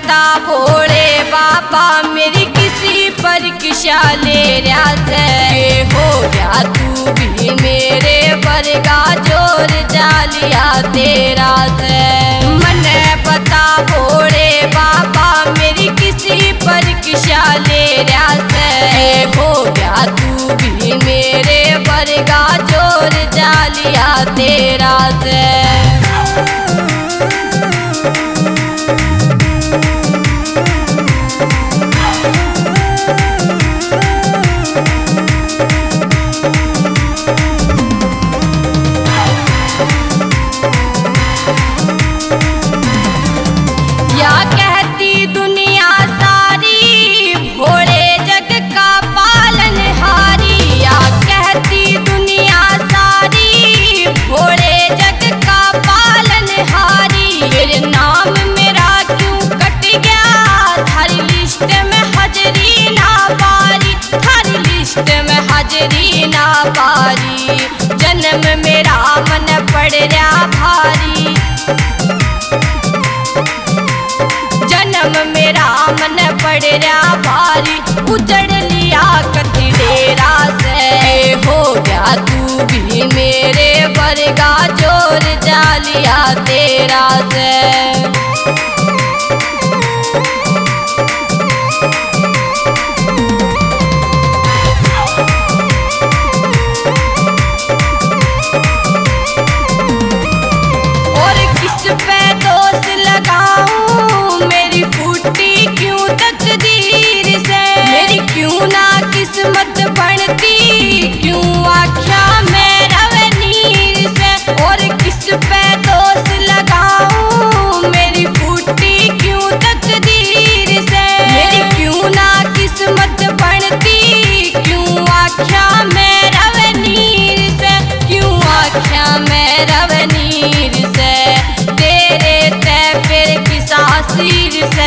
पता भोले बाबा मेरी किसी परीक्षा ले रहा से हो गया तू भी मेरे वर्गा जोर जालिया तेरा से। मने पता भोले बाबा मेरी किसी परीक्षा ले रहा से हो गया तू भी मेरे वर्गा जोर जालिया तेरा से। या कहती दुनिया सारी भोले जग का पालनहारी, या कहती दुनिया सारी भोले जग का पालनहारी। फिर नाम मेरा क्यों कट गया थारी लिस्ट में हाजरी ना पारी, थारी लिस्ट में हाजरी ना पारी। जन्म मेरा मन पड़ रहा भारी, जन्म मेरा मन पड़ रहा भारी। उजड़ लिया कति डेरा से हो गया तू भी मेरे वर्गा जोर जालिया तेरा से। और किस पे दोष लगाऊं मेरी फूटी क्यों तकदीर से, मेरी क्यों ना किस्मत बनती क्यों आख्या मैं रवनीर से। और किस पे दोष लगाऊं मेरी फूटी क्यों तकदीर से, मेरी क्यों ना किस्मत बनती क्यों आख्या मैं रवनीर से, क्यों आख्या मैं रवनीर से। तेरे तय फिर किस आसीर से,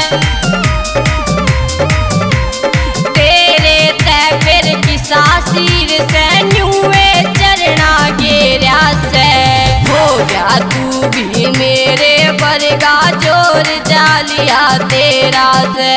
तेरे तय फिर किस आसीर से। न्यूए चरना गेरा से हो गया तू भी मेरे वर्गा जोर जालिया तेरा से।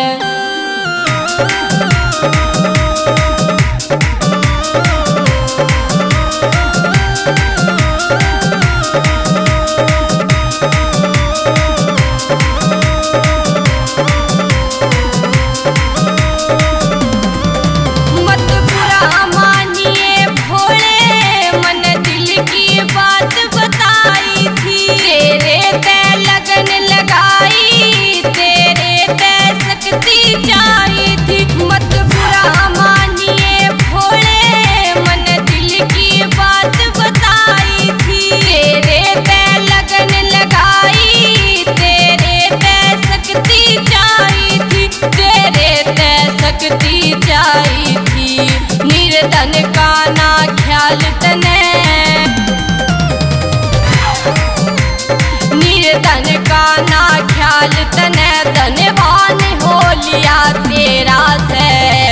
मत बुरा मानिए भोले मन दिल की बात बताई थी। तेरे तय लगन लगाई, तेरे तय शक्ति जाई थी। मत बुरा मानिए भोले मन दिल की बात बताई थी। तेरे तय लगन लगाई, तेरे तय शक्ति जाई थी, तेरे तय शक्ति जाई थी। निर्धन का ना ख्याल तने, निर्धन का ना ख्याल तने। धनवान हो लिया तेरा से।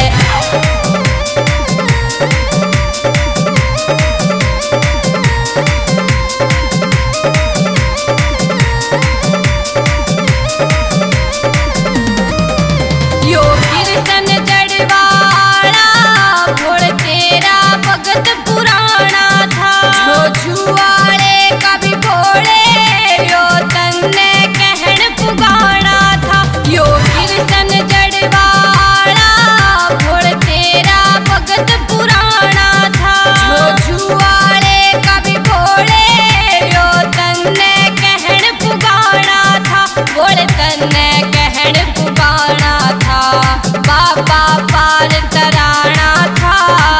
यो गिरसन जड़वाड़ा भोल तेरा भगत पुराना था। झुआड़े का भी भोले यो तन्ने कहन पुगाना था। यो गिरसन जड़वाड़ा भोल तेरा भगत पुराना था। झुआड़े का भी भोले यो तन्ने कहन पुगाना था, भोले तन्ने कहन पुगाना था। बाबा पार तराना था,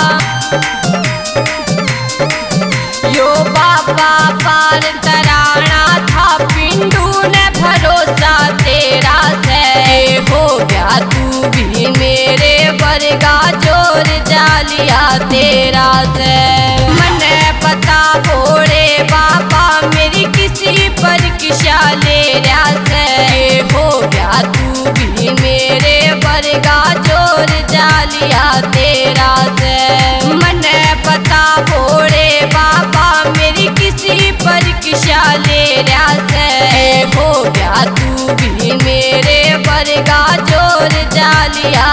यो बाबा पार तराना था। पिंडू ने भरोसा तेरा से हो गया तू भी मेरे वर्गा जोर जालिया तेरा से। मने पता भोले बाबा मेरी किसी परीक्षा ले रहा से हो गया तू भी मेरे वर्गा जोर जालिया तेरा से। मने पता भोले बाबा मेरी किसी परीक्षा ले रहा से हो गया तू भी मेरे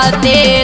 ते